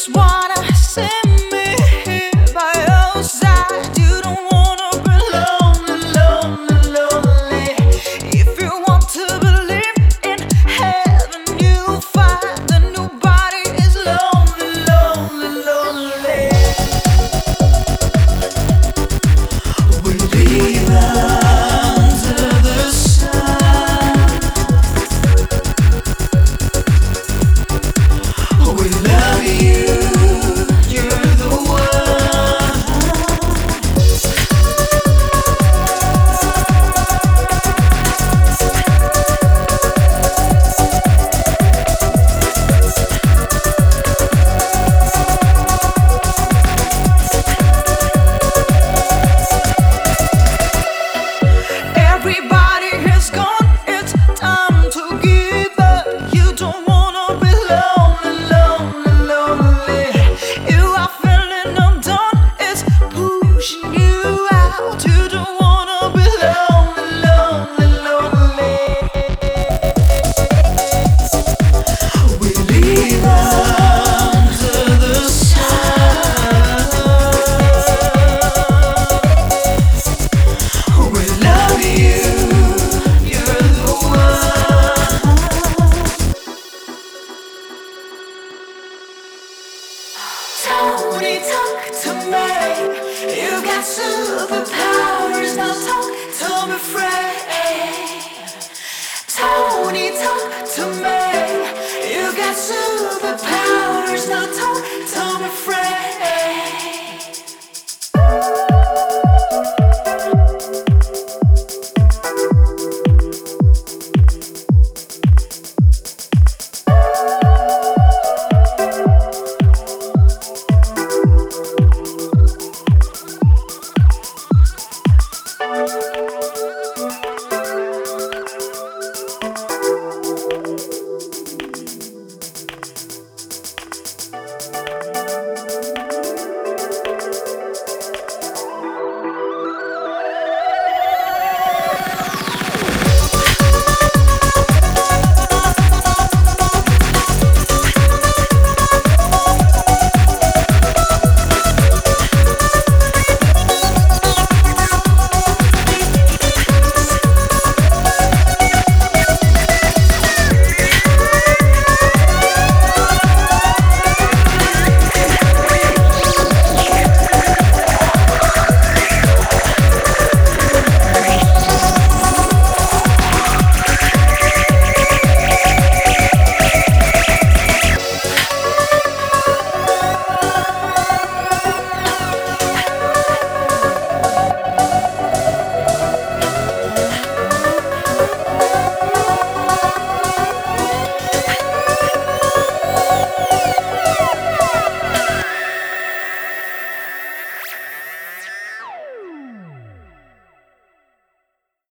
just wanna see me here by your side. You don't wanna be lonely, lonely, lonely. If you want to believe in heaven, you'll find that nobody is lonely, lonely, lonely. We leave under the sun. We love you, you're the one. Everybody has gone, it's time to give up. You don't wanna be lonely, lonely, lonely. You are feeling undone, it's pushing you out. You don't